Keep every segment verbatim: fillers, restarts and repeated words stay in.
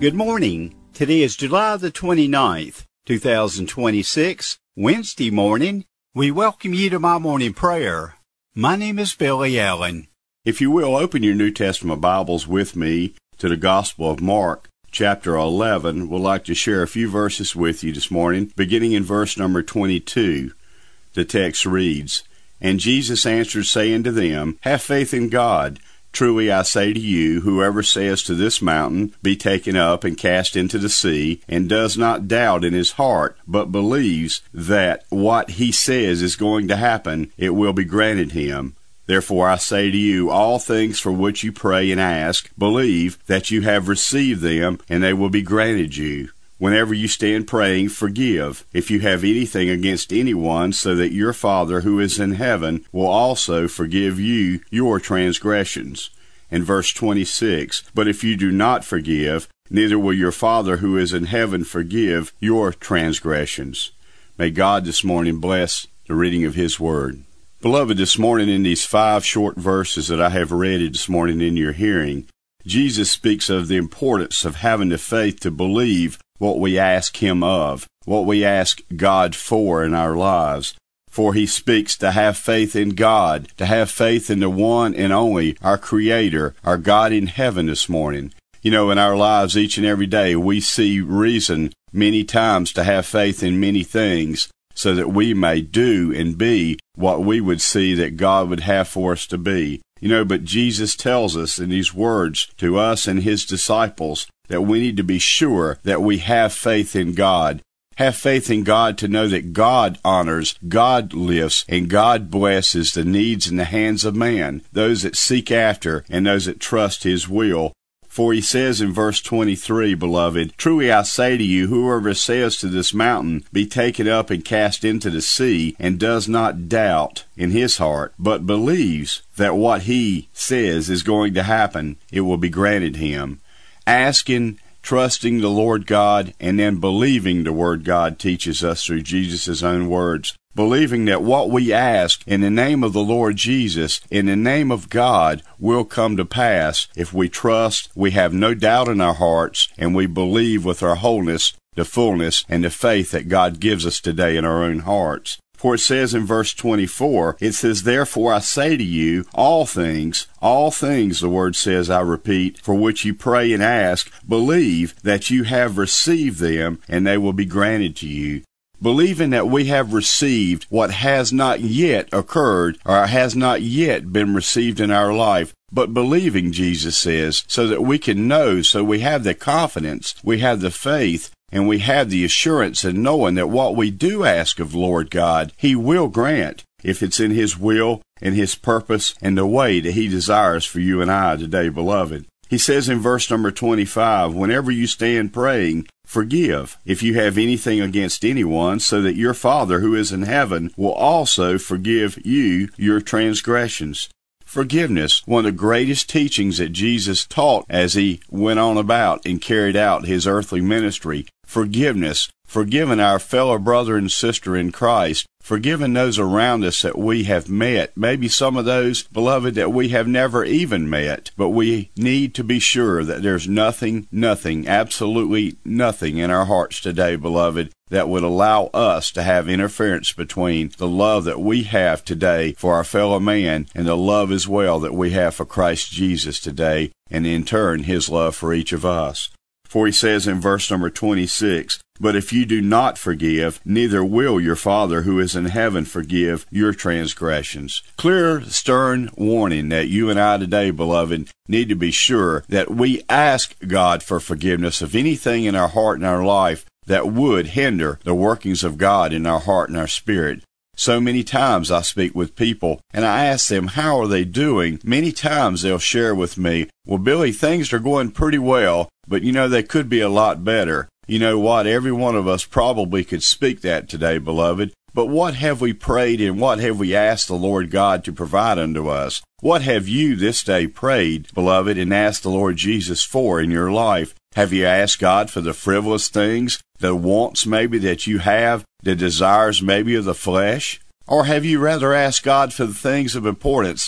Good morning. Today is July the twenty-ninth, two thousand twenty-six, Wednesday morning. We welcome you to my morning prayer. My name is Billy Allen. If you will, open your New Testament Bibles with me to the Gospel of Mark, chapter eleven. We'd like to share a few verses with you this morning, beginning in verse number twenty-two. The text reads, "And Jesus answered, saying to them, Have faith in God. Truly I say to you, whoever says to this mountain, Be taken up and cast into the sea, and does not doubt in his heart, but believes that what he says is going to happen, it will be granted him. Therefore I say to you, all things for which you pray and ask, believe that you have received them, and they will be granted you. Whenever you stand praying, forgive, if you have anything against anyone, so that your Father who is in heaven will also forgive you your transgressions." And verse twenty-six, "But if you do not forgive, neither will your Father who is in heaven forgive your transgressions." May God this morning bless the reading of His Word. Beloved, this morning in these five short verses that I have read this morning in your hearing, Jesus speaks of the importance of having the faith to believe what we ask Him of, what we ask God for in our lives. For He speaks to have faith in God, to have faith in the one and only, our Creator, our God in heaven this morning. You know, in our lives each and every day, we see reason many times to have faith in many things, so that we may do and be what we would see that God would have for us to be. You know, but Jesus tells us in these words to us and His disciples that we need to be sure that we have faith in God. Have faith in God to know that God honors, God lifts, and God blesses the needs in the hands of man, those that seek after and those that trust His will. For He says in verse twenty-three, beloved, "Truly I say to you, whoever says to this mountain, Be taken up and cast into the sea, and does not doubt in his heart, but believes that what he says is going to happen, it will be granted him." Asking, trusting the Lord God, and then believing the Word God teaches us through Jesus' own words. Believing that what we ask in the name of the Lord Jesus, in the name of God, will come to pass if we trust, we have no doubt in our hearts, and we believe with our wholeness, the fullness, and the faith that God gives us today in our own hearts. For it says in verse twenty-four, it says, "Therefore I say to you, all things, all things," the Word says, I repeat, "for which you pray and ask, believe that you have received them, and they will be granted to you." Believing that we have received what has not yet occurred or has not yet been received in our life, but believing, Jesus says, so that we can know, so we have the confidence, we have the faith, and we have the assurance in knowing that what we do ask of Lord God, He will grant, if it's in His will and His purpose and the way that He desires for you and I today, beloved. He says in verse number twenty-five, "Whenever you stand praying, forgive, if you have anything against anyone, so that your Father who is in heaven will also forgive you your transgressions." Forgiveness, one of the greatest teachings that Jesus taught as He went on about and carried out His earthly ministry. Forgiveness, forgiving our fellow brother and sister in Christ, forgiving those around us that we have met, maybe some of those, beloved, that we have never even met, but we need to be sure that there's nothing, nothing, absolutely nothing in our hearts today, beloved, that would allow us to have interference between the love that we have today for our fellow man and the love as well that we have for Christ Jesus today, and in turn His love for each of us. For He says in verse number twenty-six, "But if you do not forgive, neither will your Father who is in heaven forgive your transgressions." Clear, stern warning that you and I today, beloved, need to be sure that we ask God for forgiveness of anything in our heart and our life that would hinder the workings of God in our heart and our spirit. So many times I speak with people and I ask them, how are they doing? Many times they'll share with me, "Well, Billy, things are going pretty well, but you know, they could be a lot better." You know what? Every one of us probably could speak that today, beloved. But what have we prayed and what have we asked the Lord God to provide unto us? What have you this day prayed, beloved, and asked the Lord Jesus for in your life? Have you asked God for the frivolous things, the wants maybe that you have, the desires maybe of the flesh? Or have you rather asked God for the things of importance,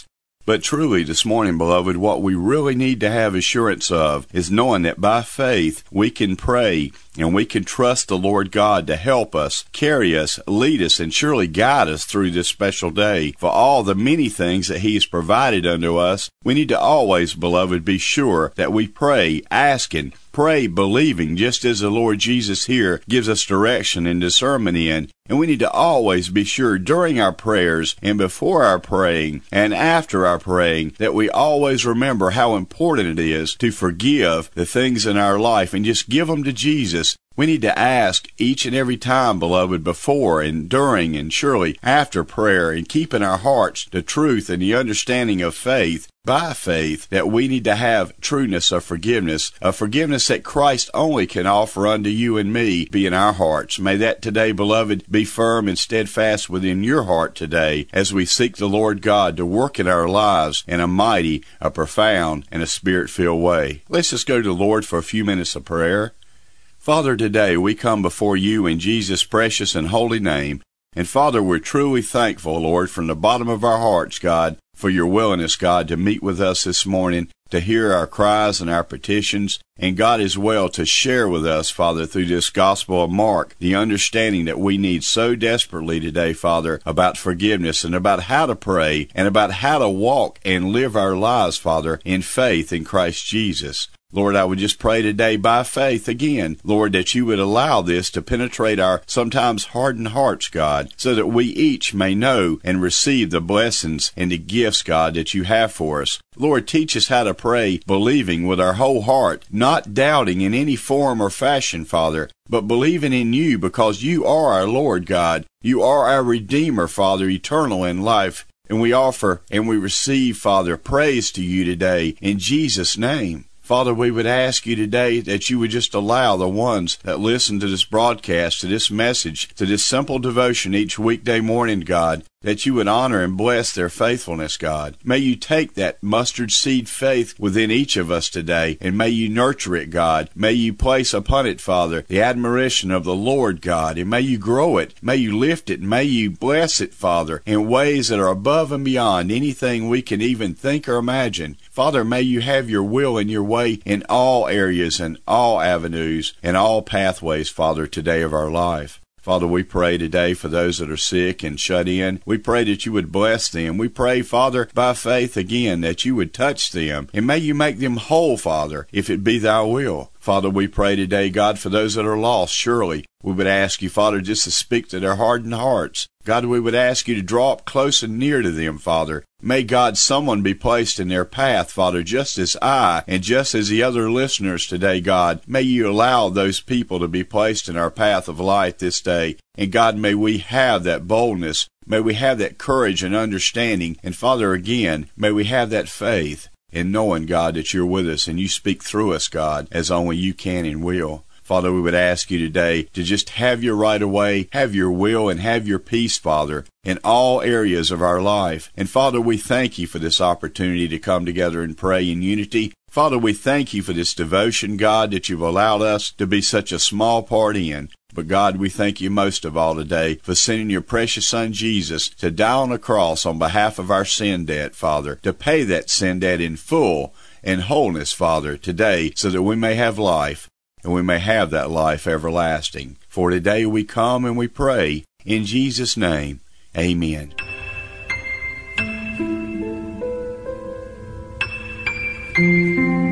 But truly this morning, beloved, what we really need to have assurance of is knowing that by faith we can pray and we can trust the Lord God to help us, carry us, lead us, and surely guide us through this special day. For all the many things that He has provided unto us, we need to always, beloved, be sure that we pray, asking, pray, believing, just as the Lord Jesus here gives us direction and discernment in. And we need to always be sure during our prayers and before our praying and after our praying that we always remember how important it is to forgive the things in our life and just give them to Jesus. We need to ask each and every time, beloved, before and during and surely after prayer, and keep in our hearts the truth and the understanding of faith, by faith, that we need to have trueness of forgiveness, a forgiveness that Christ only can offer unto you and me, be in our hearts. May that today, beloved, be firm and steadfast within your heart today as we seek the Lord God to work in our lives in a mighty, a profound, and a spirit-filled way. Let's just go to the Lord for a few minutes of prayer. Father, today we come before you in Jesus' precious and holy name. And Father, we're truly thankful, Lord, from the bottom of our hearts, God, for your willingness, God, to meet with us this morning, to hear our cries and our petitions, and God as well to share with us, Father, through this Gospel of Mark, the understanding that we need so desperately today, Father, about forgiveness and about how to pray and about how to walk and live our lives, Father, in faith in Christ Jesus. Lord, I would just pray today by faith again, Lord, that you would allow this to penetrate our sometimes hardened hearts, God, so that we each may know and receive the blessings and the gifts, God, that you have for us. Lord, teach us how to pray, believing with our whole heart, not doubting in any form or fashion, Father, but believing in you because you are our Lord, God. You are our Redeemer, Father, eternal in life. And we offer and we receive, Father, praise to you today in Jesus' name. Father, we would ask you today that you would just allow the ones that listen to this broadcast, to this message, to this simple devotion each weekday morning, God, that you would honor and bless their faithfulness, God. May you take that mustard seed faith within each of us today, and may you nurture it, God. May you place upon it, Father, the admiration of the Lord, God, and may you grow it. May you lift it. May you bless it, Father, in ways that are above and beyond anything we can even think or imagine. Father, may you have your will and your way in all areas and all avenues and all pathways, Father, today of our life. Father, we pray today for those that are sick and shut in. We pray that you would bless them. We pray, Father, by faith again, that you would touch them. And may you make them whole, Father, if it be thy will. Father, we pray today, God, for those that are lost, surely. We would ask you, Father, just to speak to their hardened hearts. God, we would ask you to draw up close and near to them, Father. May, God, someone be placed in their path, Father, just as I and just as the other listeners today, God. May you allow those people to be placed in our path of life this day. And, God, may we have that boldness. May we have that courage and understanding. And, Father, again, may we have that faith in knowing, God, that you're with us and you speak through us, God, as only you can and will. Father, we would ask you today to just have your right of way, have your will, and have your peace, Father, in all areas of our life. And Father, we thank you for this opportunity to come together and pray in unity. Father, we thank you for this devotion, God, that you've allowed us to be such a small part in. But God, we thank you most of all today for sending your precious Son Jesus to die on the cross on behalf of our sin debt, Father, to pay that sin debt in full and wholeness, Father, today, so that we may have life, and we may have that life everlasting. For today we come and we pray in Jesus' name. Amen. Thank you.